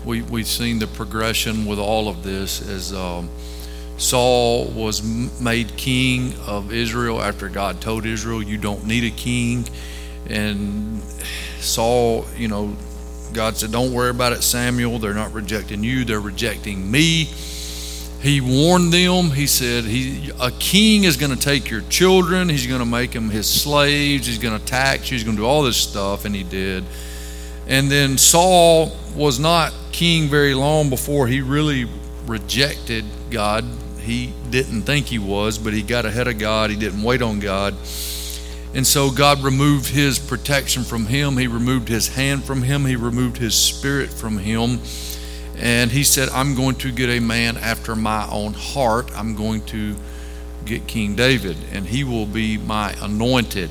we've seen the progression with all of this as Saul was made king of Israel after God told Israel, you don't need a king. And Saul, God said, don't worry about it, Samuel. They're not rejecting you, they're rejecting me. He warned them. He said, a king is going to take your children. He's going to make them his slaves. He's going to tax you. He's going to do all this stuff. And he did. And then Saul was not king very long before he really rejected God. He didn't think he was, but he got ahead of God. He didn't wait on God. And so God removed his protection from him. He removed his hand from him. He removed his spirit from him. And he said, I'm going to get a man after my own heart. I'm going to get King David, and he will be my anointed.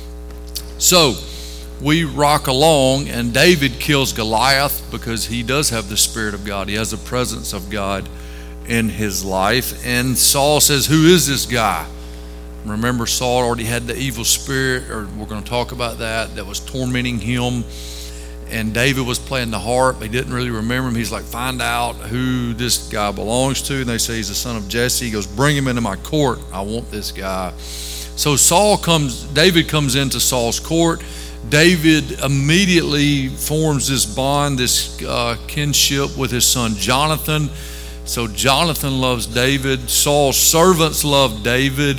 So we rock along, and David kills Goliath because he does have the Spirit of God. He has the presence of God in his life. And Saul says, who is this guy? Remember, Saul already had the evil spirit, or we're going to talk about that was tormenting him. And David was playing the harp. He didn't really remember him. He's like, find out who this guy belongs to. And they say he's the son of Jesse. He goes, bring him into my court. I want this guy. So David comes into Saul's court. David immediately forms this bond, this kinship with his son Jonathan. So Jonathan loves David. Saul's servants loved David.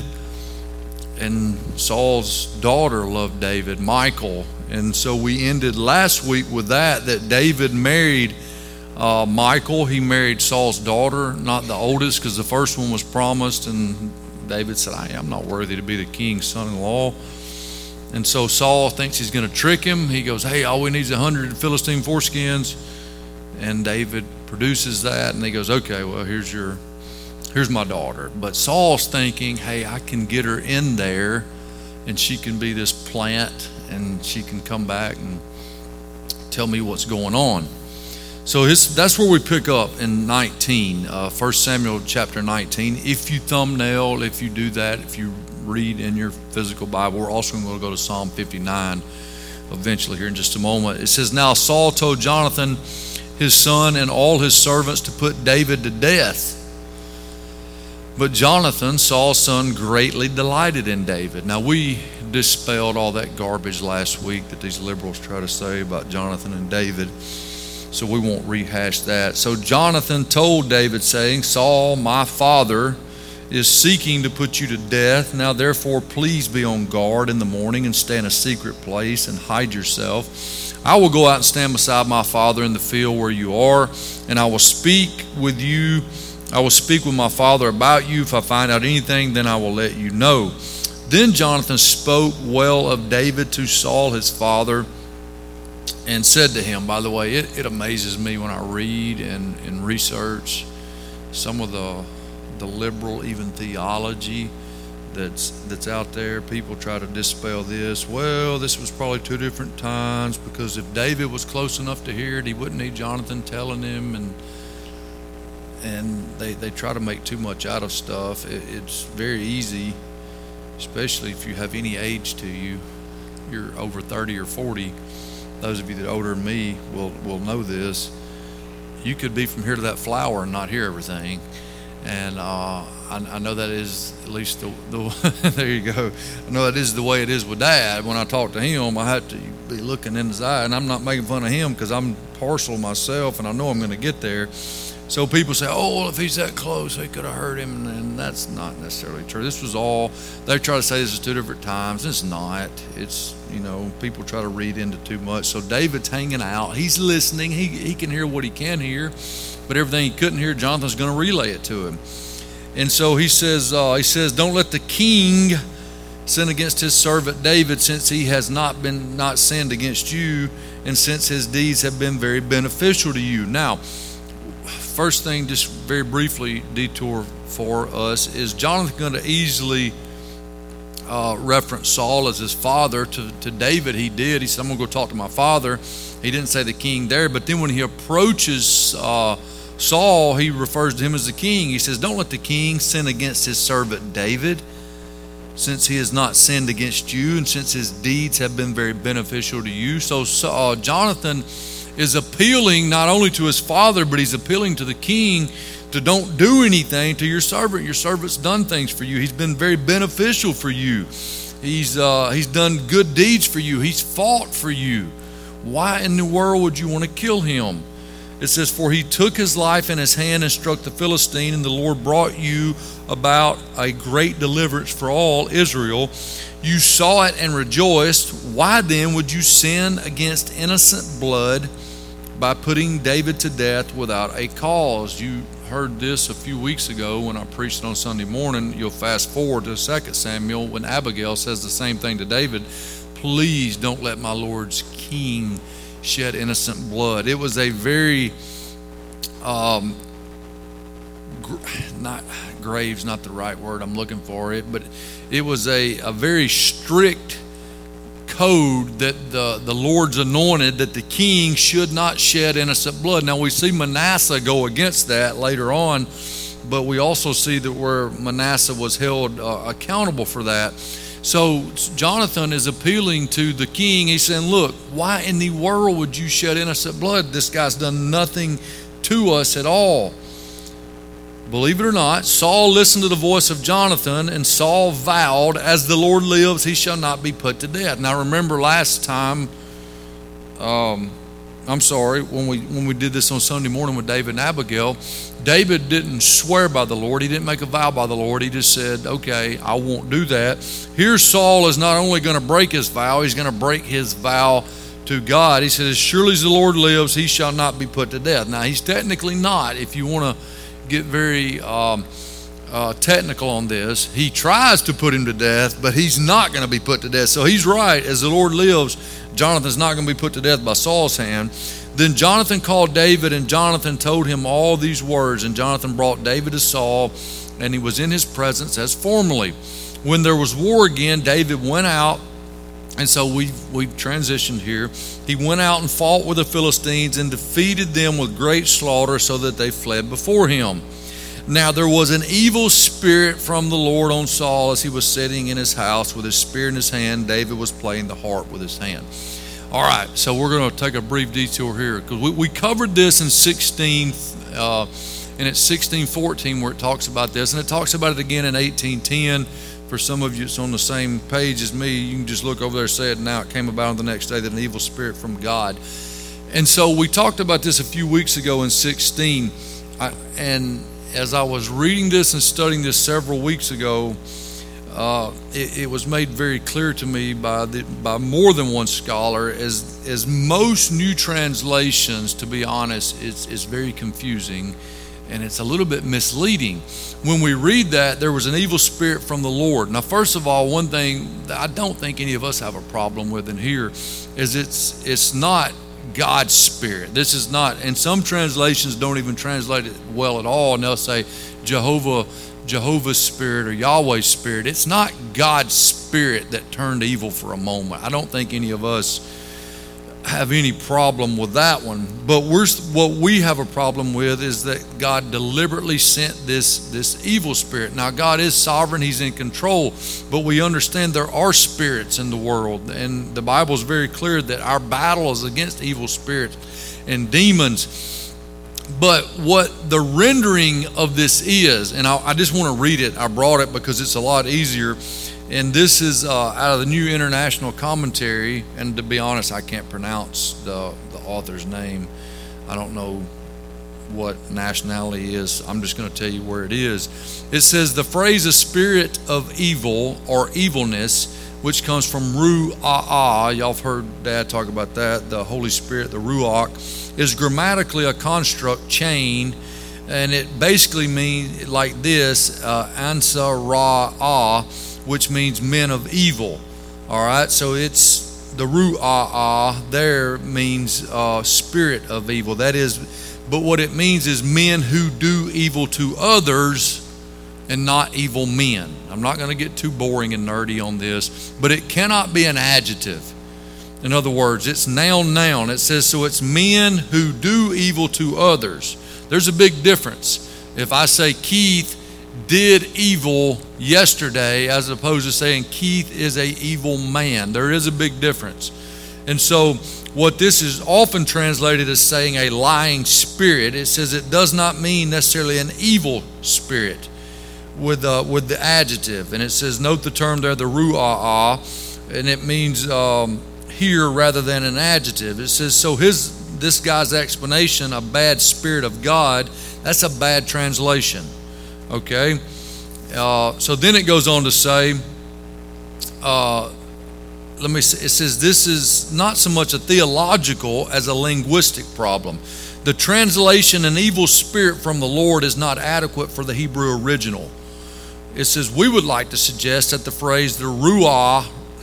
And Saul's daughter loved David, Michal. And so we ended last week with that David married Michal. He married Saul's daughter, not the oldest, because the first one was promised. And David said, I'm not worthy to be the king's son-in-law. And so Saul thinks he's going to trick him. He goes, hey, all we need is 100 Philistine foreskins. And David produces that. And he goes, okay, well, here's my daughter. But Saul's thinking, hey, I can get her in there and she can be this plant and she can come back and tell me what's going on. So that's where we pick up in 19, 1 Samuel chapter 19. If you thumbnail, if you do that, if you read in your physical Bible, we're also going to go to Psalm 59 eventually here in just a moment. It says, now Saul told Jonathan, his son, and all his servants to put David to death. But Jonathan, Saul's son, greatly delighted in David. Now, we dispelled all that garbage last week that these liberals try to say about Jonathan and David, so we won't rehash that. So Jonathan told David, saying, Saul, my father, is seeking to put you to death. Now, therefore, please be on guard in the morning and stay in a secret place and hide yourself. I will go out and stand beside my father in the field where you are, and I will speak with you. I will speak with my father about you. If I find out anything, then I will let you know. Then Jonathan spoke well of David to Saul his father and said to him, by the way, it amazes me when I read and research some of the liberal even theology that's out there. People try to dispel this. Well, this was probably two different times, because if David was close enough to hear it, he wouldn't need Jonathan telling him, and they try to make too much out of stuff. It's very easy, especially if you have any age to you. You're over 30 or 40. Those of you that are older than me will know this. You could be from here to that flower and not hear everything. And I know that is at least the there you go. I know that is the way it is with Dad. When I talk to him, I have to be looking in his eye, and I'm not making fun of him because I'm partial myself, and I know I'm going to get there. So people say, oh, well, if he's that close, he could have heard him, and that's not necessarily true. This was all, they try to say this is two different times. It's not. It's, people try to read into too much. So David's hanging out. He's listening. He can hear what he can hear, but everything he couldn't hear, Jonathan's going to relay it to him. And so he says, don't let the king sin against his servant David, since he has not sinned against you, and since his deeds have been very beneficial to you. Now, first thing, just very briefly detour for us, is Jonathan going to easily reference Saul as his father. To David, he did. He said, I'm going to go talk to my father. He didn't say the king there, but then when he approaches Saul, he refers to him as the king. He says, don't let the king sin against his servant David, since he has not sinned against you, and since his deeds have been very beneficial to you. So Jonathan is appealing not only to his father, but he's appealing to the king to don't do anything to your servant. Your servant's done things for you. He's been very beneficial for you. He's done good deeds for you. He's fought for you. Why in the world would you want to kill him? It says, for he took his life in his hand and struck the Philistine, and the Lord brought you about a great deliverance for all Israel. You saw it and rejoiced. Why then would you sin against innocent blood by putting David to death without a cause? You heard this a few weeks ago when I preached on Sunday morning. You'll fast forward to 2 Samuel when Abigail says the same thing to David. Please don't let my Lord's king shed innocent blood. It was a very not grave's not the right word I'm looking for it, but it was a very strict code that the Lord's anointed, that the king should not shed innocent blood. Now we see Manasseh go against that later on, but we also see that where Manasseh was held accountable for that. So Jonathan is appealing to the king. He's saying, look, why in the world would you shed innocent blood? This guy's done nothing to us at all. Believe it or not, Saul listened to the voice of Jonathan, and Saul vowed, as the Lord lives, he shall not be put to death. Now remember last time, when we did this on Sunday morning with David and Abigail, David didn't swear by the Lord. He didn't make a vow by the Lord. He just said, okay, I won't do that. Here Saul is not only going to break his vow, he's going to break his vow to God. He said, as surely as the Lord lives, he shall not be put to death. Now he's technically not. If you want to get very technical on this, he tries to put him to death, but he's not going to be put to death. So he's right. As the Lord lives, Jonathan's not going to be put to death by Saul's hand. Then Jonathan called David, and Jonathan told him all these words. And Jonathan brought David to Saul, and he was in his presence as formerly. When there was war again, David went out. And so we've transitioned here. He went out and fought with the Philistines and defeated them with great slaughter, so that they fled before him. Now there was an evil spirit from the Lord on Saul as he was sitting in his house with his spear in his hand. David was playing the harp with his hand. All right, so we're going to take a brief detour here, because we covered this in 16, and it's 16:14 where it talks about this, and it talks about it again in 18:10. For some of you, it's on the same page as me. You can just look over there and say it. Now it came about on the next day that an evil spirit from God. And so we talked about this a few weeks ago in 16. And as I was reading this and studying this several weeks ago, it was made very clear to me by more than one scholar, as most new translations, to be honest, it's very confusing. And it's a little bit misleading. When we read that, there was an evil spirit from the Lord. Now, first of all, one thing that I don't think any of us have a problem with in here is it's not God's spirit. This is not, and some translations don't even translate it well at all, and they'll say Jehovah's spirit or Yahweh's spirit. It's not God's spirit that turned evil for a moment. I don't think any of us have any problem with that one, but what we have a problem with is that God deliberately sent this evil spirit. Now God is sovereign, he's in control, but we understand there are spirits in the world, and the Bible is very clear that our battle is against evil spirits and demons. But what the rendering of this is, and I just want to read it. I brought it because it's a lot easier. And this is out of the New International Commentary. And to be honest, I can't pronounce the author's name. I don't know what nationality he is. I'm just going to tell you where it is. It says the phrase "a spirit of evil" or evilness, which comes from ru'ah. Y'all have heard Dad talk about that. The Holy Spirit, the ruach, is grammatically a construct chain. And it basically means like this, ansa ra'ah, which means men of evil. All right, so it's the ru'ah there means spirit of evil. That is, but what it means is men who do evil to others and not evil men. I'm not going to get too boring and nerdy on this, but it cannot be an adjective. In other words, it's noun. It says, so it's men who do evil to others. There's a big difference. If I say Keith did evil yesterday, as opposed to saying Keith is an evil man. There is a big difference. And so what this is often translated as saying a lying spirit, it says it does not mean necessarily an evil spirit with the adjective. And it says, note the term there, the ru'ah, and it means here rather than an adjective. It says, so this guy's explanation, a bad spirit of God, that's a bad translation. Okay? So then it goes on to say, it says this is not so much a theological as a linguistic problem. The translation an evil spirit from the Lord is not adequate for the Hebrew original. It says we would like to suggest that the phrase the ru'ah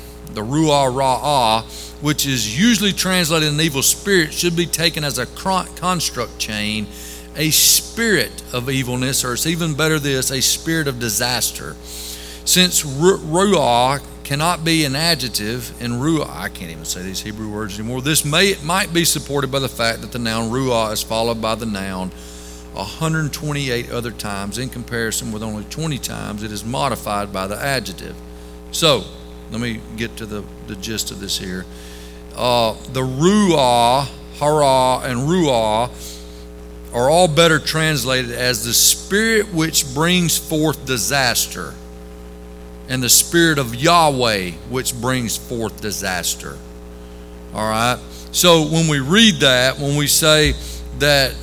ra'ah, which is usually translated an evil spirit, should be taken as a construct chain, a spirit of evilness, or it's even better this, a spirit of disaster. Since ru'ah cannot be an adjective, and ru'ah, I can't even say these Hebrew words anymore, this might be supported by the fact that the noun ru'ah is followed by the noun 128 other times, in comparison with only 20 times it is modified by the adjective. So, let me get to the gist of this here. The ru'ah, hara, and ru'ah are all better translated as the spirit which brings forth disaster, and the spirit of Yahweh which brings forth disaster. All right. So when we read that, when we say that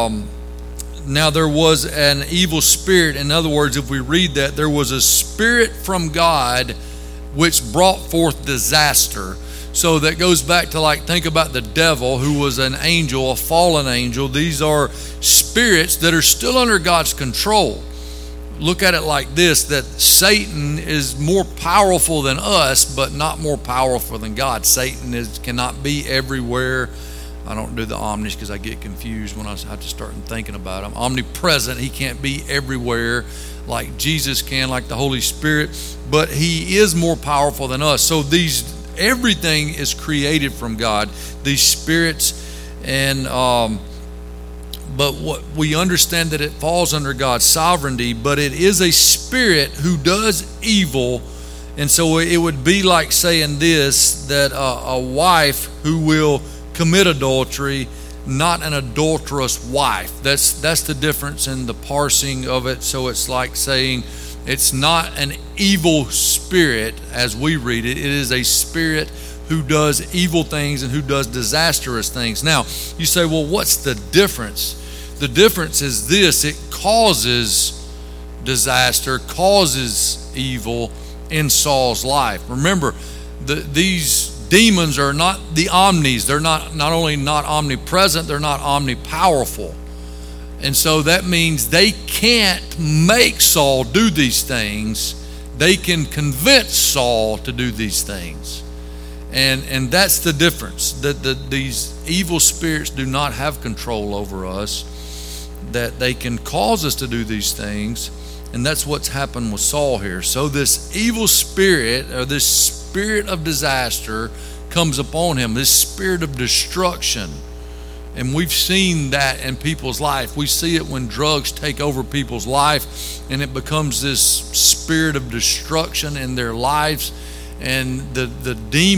now there was an evil spirit, in other words, if we read that there was a spirit from God which brought forth disaster. So that goes back to, like, think about the devil, who was an angel, a fallen angel. These are spirits that are still under God's control. Look at it like this, that Satan is more powerful than us, but not more powerful than God. Satan cannot be everywhere. I don't do the omnis because I get confused when I have to start thinking about him. Omnipresent, he can't be everywhere like Jesus can, like the Holy Spirit, but he is more powerful than us. So everything is created from God, these spirits, and but what we understand that it falls under God's sovereignty, but it is a spirit who does evil. And so it would be like saying this, that a wife who will commit adultery, not an adulterous wife. That's the difference in the parsing of it. So it's like saying it's not an evil spirit as we read it. It is a spirit who does evil things and who does disastrous things. Now, you say, well, what's the difference? The difference is this: it causes disaster, causes evil in Saul's life. Remember, these demons are not the omnis. They're not only not omnipresent, they're not omnipowerful. And so that means they can't make Saul do these things. They can convince Saul to do these things. And that's the difference, that these evil spirits do not have control over us, that they can cause us to do these things. And that's what's happened with Saul here. So this evil spirit, or this spirit of disaster, comes upon him, this spirit of destruction. And we've seen that in people's life. We see it when drugs take over people's life, and it becomes this spirit of destruction in their lives. And the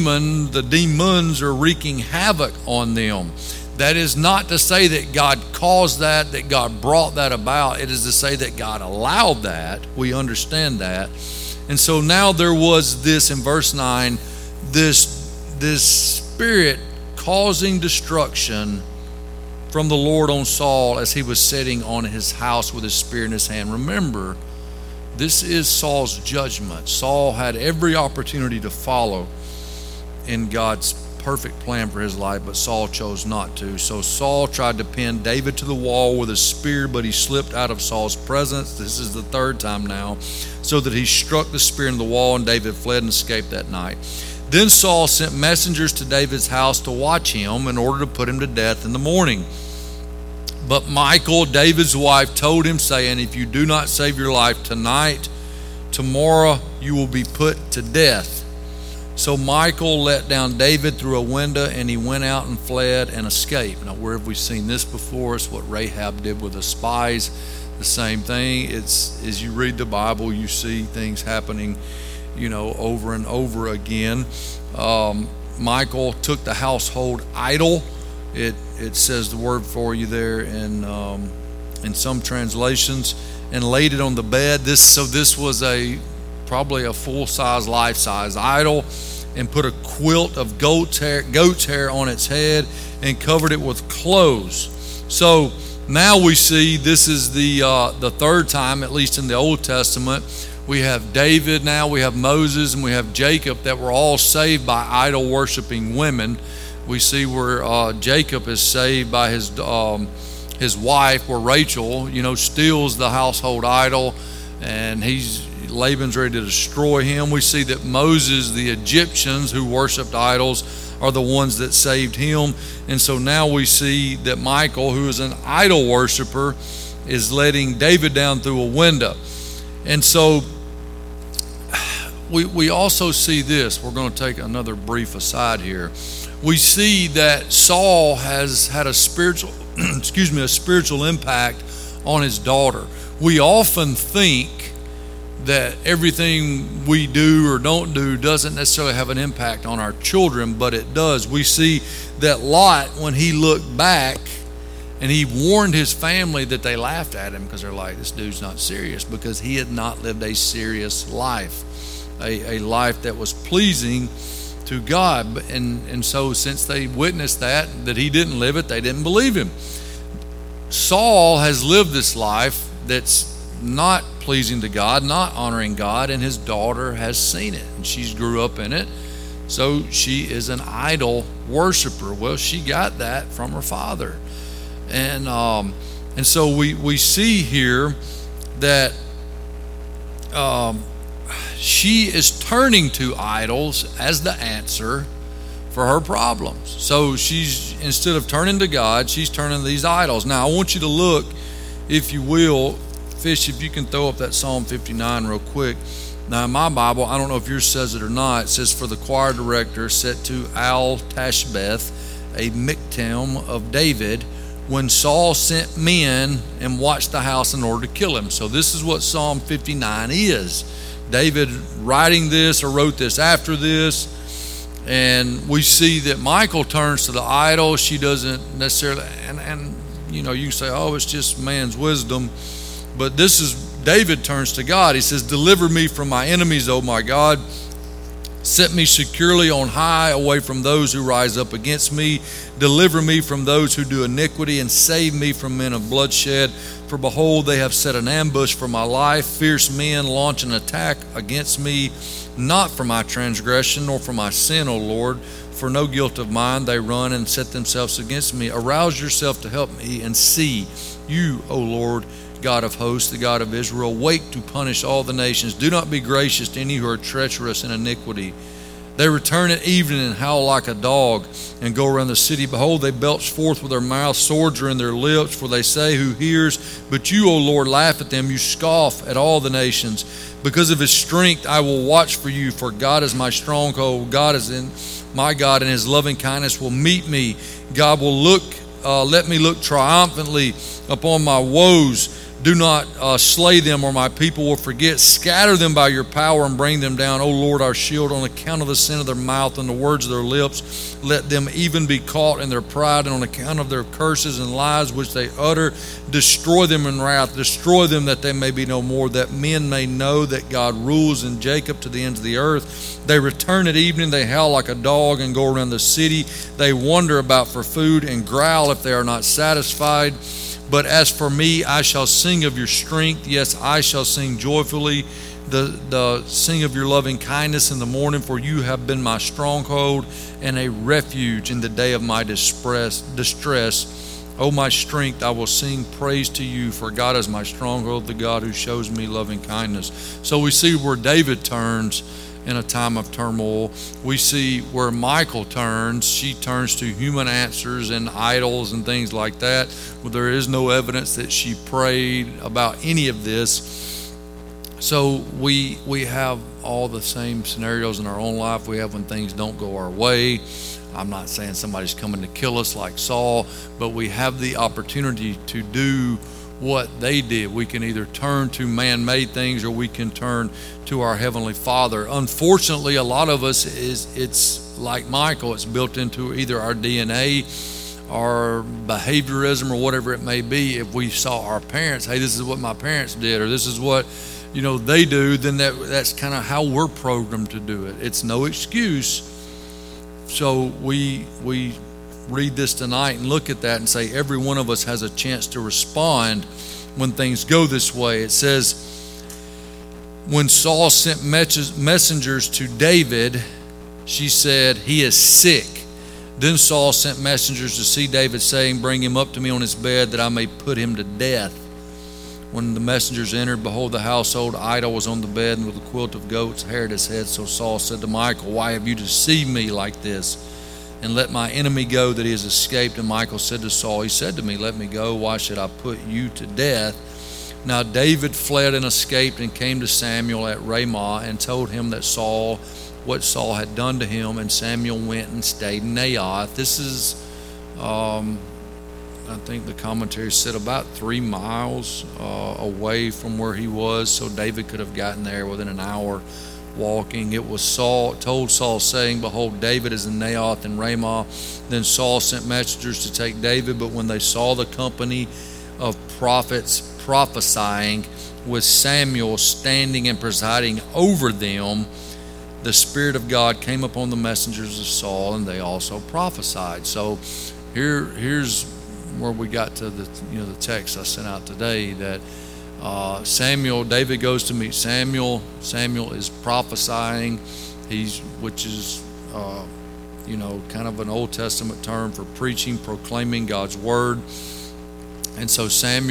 demons are wreaking havoc on them. That is not to say that God caused that God brought that about. It is to say that God allowed that. We understand that. And so now there was this, in verse 9, this spirit causing destruction from the Lord on Saul as he was sitting on his house with his spear in his hand. Remember, this is Saul's judgment. Saul had every opportunity to follow in God's perfect plan for his life, but Saul chose not to. So Saul tried to pin David to the wall with a spear, but he slipped out of Saul's presence. This is the third time now, so that he struck the spear in the wall, and David fled and escaped that night. Then Saul sent messengers to David's house to watch him in order to put him to death in the morning. But Michal, David's wife, told him, saying, if you do not save your life tonight, tomorrow you will be put to death. So Michal let down David through a window, and he went out and fled and escaped. Now, where have we seen this before? It's what Rahab did with the spies. The same thing. It's, as you read the Bible, you see things happening, over and over again. Michal took the household idol. It says the word for you there in some translations, and laid it on the bed. This was probably a full-size, life-size idol, and put a quilt of goat's hair on its head and covered it with clothes. So now we see this is the third time, at least in the Old Testament. We have David now, we have Moses, and we have Jacob that were all saved by idol-worshiping women. We see where Jacob is saved by his wife, where Rachel, steals the household idol, and Laban's ready to destroy him. We see that Moses, the Egyptians who worshipped idols, are the ones that saved him. And so now we see that Michal, who is an idol worshiper, is letting David down through a window. And so we also see this. We're going to take another brief aside here. We see that Saul has had a spiritual impact on his daughter. We often think that everything we do or don't do doesn't necessarily have an impact on our children, but it does. We see that Lot, when he looked back and he warned his family, that they laughed at him because they're like, this dude's not serious, because he had not lived a serious life, a life that was pleasing to God. And so since they witnessed that he didn't live it, they didn't believe him. Saul has lived this life that's not pleasing to God, not honoring God, and his daughter has seen it, and she's grew up in it. So she is an idol worshiper. Well, she got that from her father. And so we see here that she is turning to idols as the answer for her problems. So she's, instead of turning to God, she's turning to these idols. Now, I want you to look, if you will, Fish, if you can throw up that Psalm 59 real quick. Now, in my Bible, I don't know if yours says it or not, it says, for the choir director set to Al-Tashbeth, a Miktam of David, when Saul sent men and watched the house in order to kill him. So this is what Psalm 59 is. David writing this or wrote this after this. And we see that Michal turns to the idol. She doesn't necessarily, and you can say, oh, it's just man's wisdom. But this is, David turns to God. He says, deliver me from my enemies, O my God. Set me securely on high, away from those who rise up against me. Deliver me from those who do iniquity, and save me from men of bloodshed. For behold, they have set an ambush for my life. Fierce men launch an attack against me, not for my transgression nor for my sin, O Lord. For no guilt of mine they run and set themselves against me. Arouse yourself to help me, and see, you, O Lord, God of hosts, the God of Israel, wake to punish all the nations. Do not be gracious to any who are treacherous in iniquity. They return at evening and howl like a dog and go around the city. Behold, they belch forth with their mouths, swords are in their lips, for they say, who hears? But you, O Lord, laugh at them. You scoff at all the nations. Because of his strength I will watch for you, for God is my stronghold. God is in my God, and his loving kindness will meet me. God will let me look triumphantly upon my woes. Do not slay them, or my people will forget. Scatter them by your power and bring them down, O Lord, our shield, on account of the sin of their mouth and the words of their lips. Let them even be caught in their pride, and on account of their curses and lies which they utter. Destroy them in wrath. Destroy them, that they may be no more, that men may know that God rules in Jacob to the ends of the earth. They return at evening. They howl like a dog and go around the city. They wander about for food and growl if they are not satisfied. But as for me, I shall sing of your strength. Yes, I shall sing joyfully, sing of your loving kindness in the morning, for you have been my stronghold and a refuge in the day of my distress. O my strength, I will sing praise to you, for God is my stronghold, the God who shows me loving kindness. So we see where David turns in a time of turmoil. We see where Michal turns. She turns to human answers and idols and things like that. Well, there is no evidence that she prayed about any of this. So we have all the same scenarios in our own life. We have when things don't go our way. I'm not saying somebody's coming to kill us like Saul, but we have the opportunity to do what they did. We can either turn to man-made things, or we can turn to our Heavenly Father. Unfortunately, a lot of us it's like Michael, it's built into either our DNA or behaviorism or whatever it may be. If we saw our parents, hey, this is what my parents did, or this is what they do, then that's kind of how we're programmed to do it. It's no excuse. So we read this tonight and look at that and say every one of us has a chance to respond when things go this way. It says, when Saul sent messengers to David, she said, he is sick. Then Saul sent messengers to see David, saying, bring him up to me on his bed, that I may put him to death. When the messengers entered, behold, the household idol was on the bed, and with a quilt of goat's hair at his head. So Saul said to Michal, why have you deceived me like this? And let my enemy go, that he has escaped. And Michal said to Saul, he said to me, let me go. Why should I put you to death? Now David fled and escaped and came to Samuel at Ramah and told him that what Saul had done to him. And Samuel went and stayed in Naioth. This is, I think the commentary said about 3 miles away from where he was. So David could have gotten there within an hour walking. It was told Saul, saying, behold, David is in Naioth and Ramah. Then Saul sent messengers to take David, but when they saw the company of prophets prophesying with Samuel standing and presiding over them, the Spirit of God came upon the messengers of Saul, and they also prophesied. So here's where we got to the text I sent out today, that David goes to meet Samuel. Samuel is prophesying, which is kind of an Old Testament term for preaching, proclaiming God's word. And so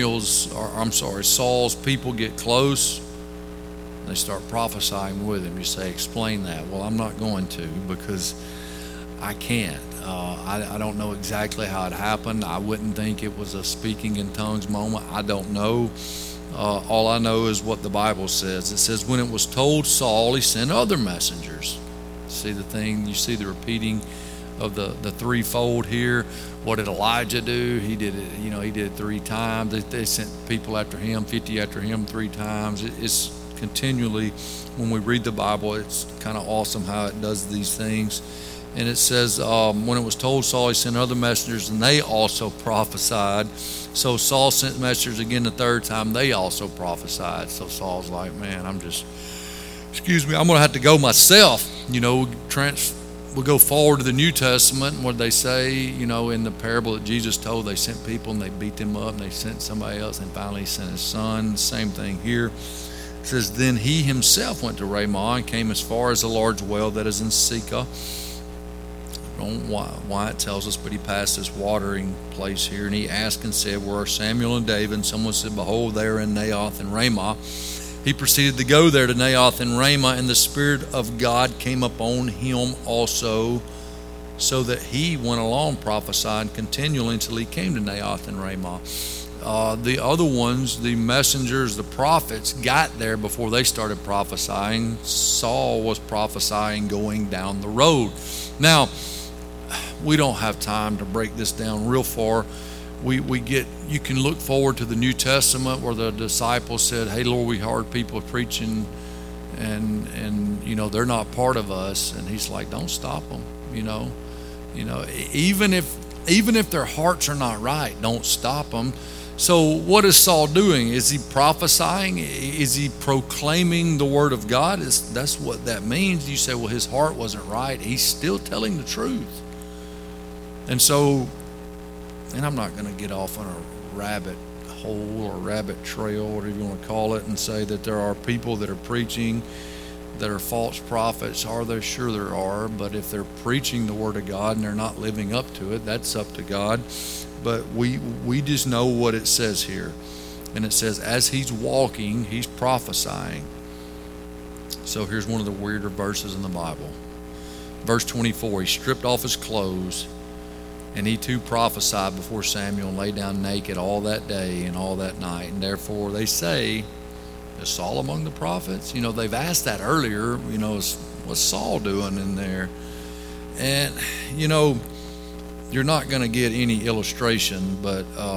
Saul's people get close. They start prophesying with him. You say, explain that. Well, I'm not going to, because I can't. I don't know exactly how it happened. I wouldn't think it was a speaking in tongues moment. I don't know. All I know is what the Bible says. It says, when it was told Saul, he sent other messengers. See the thing? You see the repeating of the threefold here. What did Elijah do? He did it. He did it 3 times. They sent people after him, 50 after him 3 times. It's continually, when we read the Bible, it's kind of awesome how it does these things. And it says, when it was told Saul, he sent other messengers, and they also prophesied. So Saul sent messengers again the 3rd time. They also prophesied. So Saul's like, man, I'm going to have to go myself. We'll go forward to the New Testament, and what they say, in the parable that Jesus told, they sent people and they beat them up, and they sent somebody else, and finally he sent his son. Same thing here. It says, then he himself went to Ramah and came as far as a large well that is in Sikah. I don't know why it tells us, but he passed this watering place here, and he asked and said, where are Samuel and David? And someone said, behold, they are in Naioth and Ramah. He proceeded to go there to Naioth and Ramah, and the Spirit of God came upon him also, so that he went along prophesying continually until he came to Naioth and Ramah. The other ones, the messengers, the prophets, got there before they started prophesying. Saul was prophesying going down the road. Now, we don't have time to break this down real far. You can look forward to the New Testament where the disciples said, hey, Lord, we heard people preaching and they're not part of us. And he's like, don't stop them. Even if their hearts are not right, don't stop them. So what is Saul doing? Is he prophesying? Is he proclaiming the word of God? That's what that means. You say, well, his heart wasn't right. He's still telling the truth. And I'm not going to get off on a rabbit hole or rabbit trail, whatever you want to call it, and say that there are people that are preaching that are false prophets. Are there? Sure there are. But if they're preaching the word of God and they're not living up to it, that's up to God. But we just know what it says here. And it says, as he's walking, he's prophesying. So here's one of the weirder verses in the Bible. Verse 24, he stripped off his clothes, and he too prophesied before Samuel, and lay down naked all that day and all that night. And therefore they say, is Saul among the prophets? They've asked that earlier, what's Saul doing in there? And, you're not going to get any illustration, but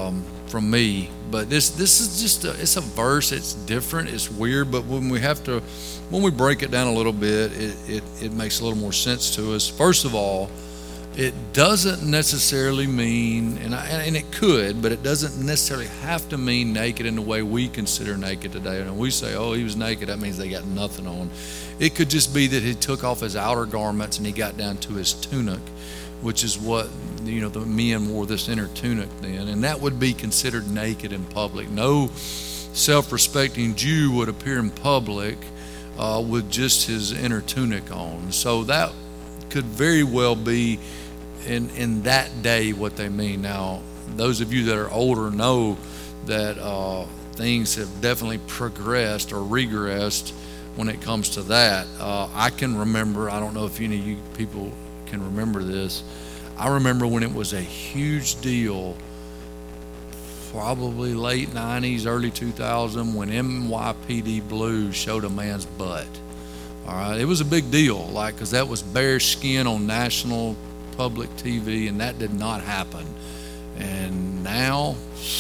from me. But this is just it's a verse. It's different. It's weird. But when we break it down a little bit, it makes a little more sense to us. First of all, it doesn't necessarily mean, and it could, but it doesn't necessarily have to mean naked in the way we consider naked today. And when we say, "Oh, he was naked," that means they got nothing on. It could just be that he took off his outer garments and he got down to his tunic, which is what the men wore, this inner tunic then, and that would be considered naked in public. No self-respecting Jew would appear in public with just his inner tunic on. So that could very well be in that day what they mean. Now, those of you that are older know that things have definitely progressed or regressed when it comes to that. I can remember, I don't know if any of you people can remember this, I remember when it was a huge deal, probably late 90s, early 2000, when NYPD Blue showed a man's butt. All right, it was a big deal, because that was bare skin on national public TV, and that did not happen. And now,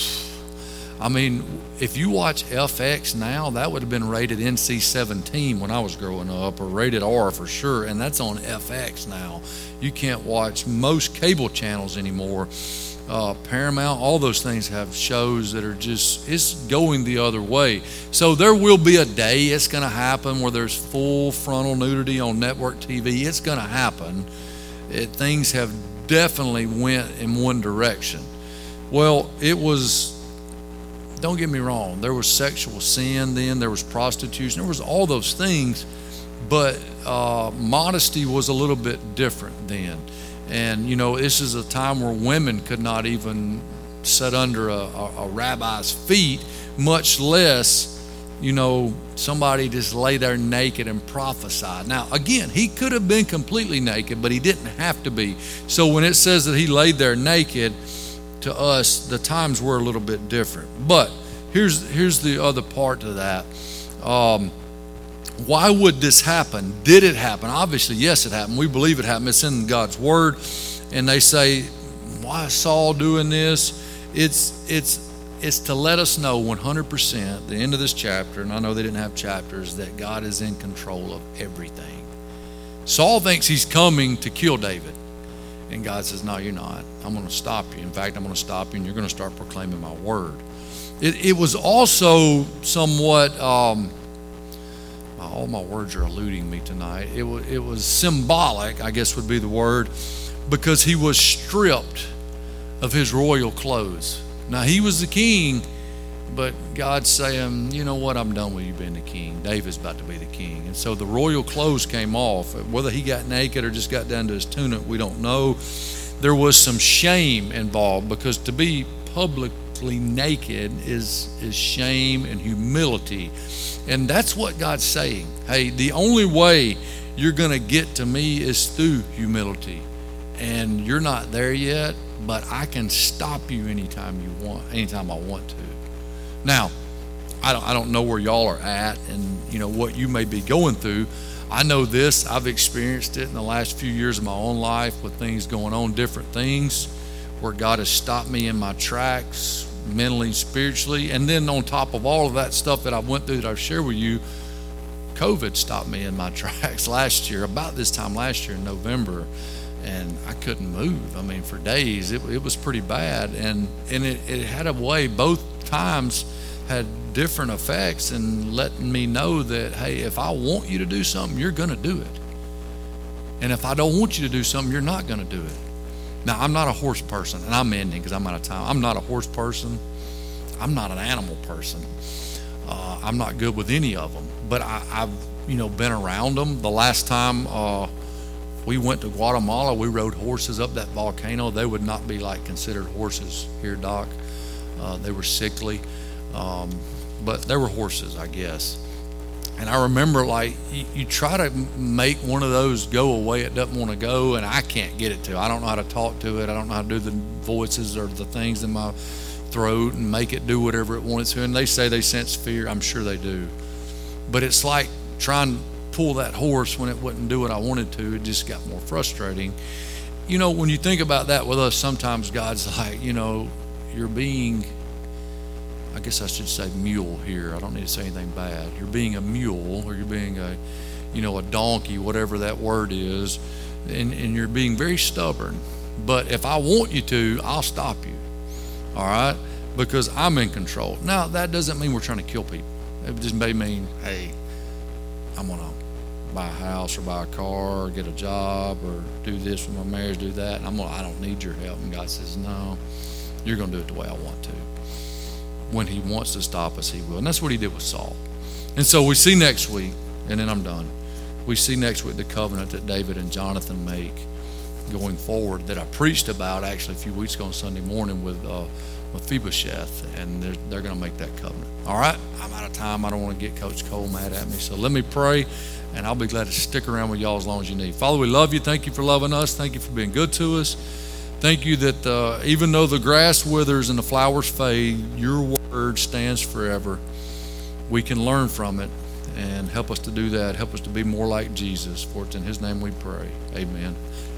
I mean, if you watch FX now, that would have been rated NC-17 when I was growing up, or rated R for sure, and that's on FX now. You can't watch most cable channels anymore. Paramount, all those things have shows that are just, it's going the other way. So there will be a day it's going to happen where there's full frontal nudity on network TV. It's going to happen. Things have definitely went in one direction. Well, it was, don't get me wrong, there was sexual sin then, there was prostitution, there was all those things, but modesty was a little bit different then. And this is a time where women could not even sit under a rabbi's feet, much less somebody just lay there naked and prophesy. Now again, he could have been completely naked, but he didn't have to be. So when it says that he laid there naked, to us the times were a little bit different. But here's the other part to that. Why would this happen? Did it happen? Obviously, yes, it happened. We believe it happened. It's in God's Word. And they say, why is Saul doing this? It's to let us know 100%, the end of this chapter, and I know they didn't have chapters, that God is in control of everything. Saul thinks he's coming to kill David. And God says, no, you're not. I'm going to stop you. In fact, I'm going to stop you, and you're going to start proclaiming my word. It was also somewhat... all my words are eluding me tonight. It was symbolic, I guess would be the word, because he was stripped of his royal clothes. Now, he was the king, but God's saying, you know what, I'm done with you being the king. David's about to be the king. And so the royal clothes came off. Whether he got naked or just got down to his tunic, we don't know. There was some shame involved, because to be publicly naked is shame and humility. And that's what God's saying. Hey, the only way you're going to get to me is through humility. And you're not there yet, but I can stop you anytime I want to. Now, I don't know where y'all are at and what you may be going through. I know this. I've experienced it in the last few years of my own life with things going on, different things where God has stopped me in my tracks, mentally, spiritually. And then on top of all of that stuff that I went through that I've shared with you, COVID stopped me in my tracks last year, about this time last year in November, and I couldn't move. I mean, for days, it was pretty bad. And it had a way, both times had different effects and letting me know that, hey, if I want you to do something, you're going to do it. And if I don't want you to do something, you're not going to do it. Now, I'm not a horse person, and I'm ending because I'm out of time. I'm not a horse person. I'm not an animal person. I'm not good with any of them. But I've been around them. The last time we went to Guatemala, we rode horses up that volcano. They would not be considered horses here, Doc. They were sickly, but they were horses, I guess. And I remember, you try to make one of those go away, it doesn't want to go, and I can't get it to. I don't know how to talk to it. I don't know how to do the voices or the things in my throat and make it do whatever it wants to. And they say they sense fear. I'm sure they do. But it's like trying to pull that horse when it wouldn't do what I wanted to. It just got more frustrating. When you think about that with us, sometimes God's like, you're being I guess I should say mule here. I don't need to say anything bad. You're being a mule, or you're being a donkey, whatever that word is, and you're being very stubborn. But if I want you to, I'll stop you. All right? Because I'm in control. Now, that doesn't mean we're trying to kill people. It just may mean, hey, I'm going to buy a house or buy a car or get a job or do this with my marriage, do that. And I don't need your help. And God says, no, you're going to do it the way I want to. When he wants to stop us, he will. And that's what he did with Saul. And so we see next week, and then I'm done. We see next week the covenant that David and Jonathan make going forward that I preached about actually a few weeks ago on Sunday morning with Mephibosheth, and they're going to make that covenant. All right, I'm out of time. I don't want to get Coach Cole mad at me. So let me pray, and I'll be glad to stick around with y'all as long as you need. Father, we love you. Thank you for loving us. Thank you for being good to us. Thank you that even though the grass withers and the flowers fade, your word stands forever. We can learn from it, and help us to do that. Help us to be more like Jesus. For it's in his name we pray. Amen.